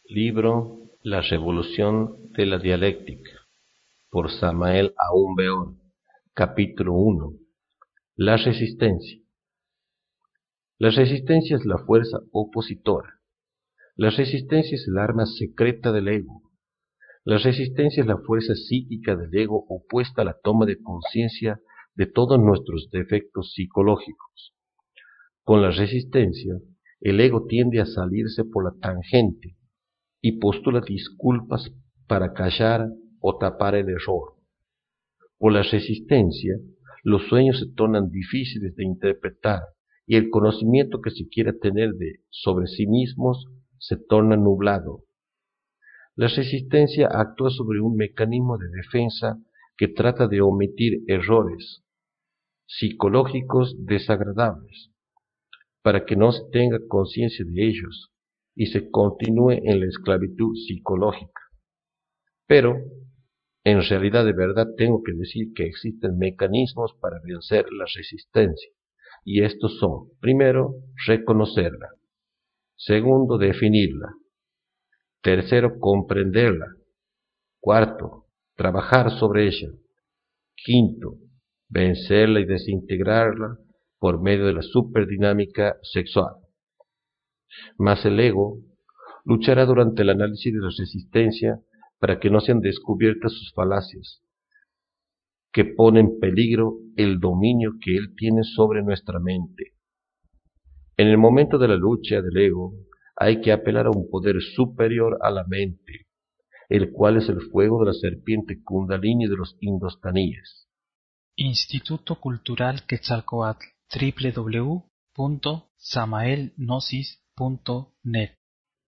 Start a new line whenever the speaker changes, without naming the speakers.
Libro La revolución de la dialéctica, por Samael Aún Weor. Capítulo 1. La resistencia. La resistencia es la fuerza opositora. La resistencia es el arma secreta del ego. La resistencia es la fuerza psíquica del ego opuesta a la toma de conciencia de todos nuestros defectos psicológicos. Con la resistencia, el ego tiende a salirse por la tangente y postula disculpas para callar o tapar el error. Por la resistencia, los sueños se tornan difíciles de interpretar y el conocimiento que se quiera tener sobre sí mismos se torna nublado. La resistencia actúa sobre un mecanismo de defensa que trata de omitir errores psicológicos desagradables, para que no se tenga conciencia de ellos y se continúe en la esclavitud psicológica. Pero, en realidad de verdad tengo que decir que existen mecanismos para vencer la resistencia, y estos son: primero, reconocerla; segundo, definirla; tercero, comprenderla; cuarto, trabajar sobre ella; quinto, vencerla y desintegrarla por medio de la superdinámica sexual. Mas el ego luchará durante el análisis de la resistencia para que no sean descubiertas sus falacias, que ponen en peligro el dominio que él tiene sobre nuestra mente. En el momento de la lucha del ego, hay que apelar a un poder superior a la mente, el cual es el fuego de la serpiente Kundalini de los indostaníes.
Instituto Cultural Quetzalcóatl, www.samaelgnosis.net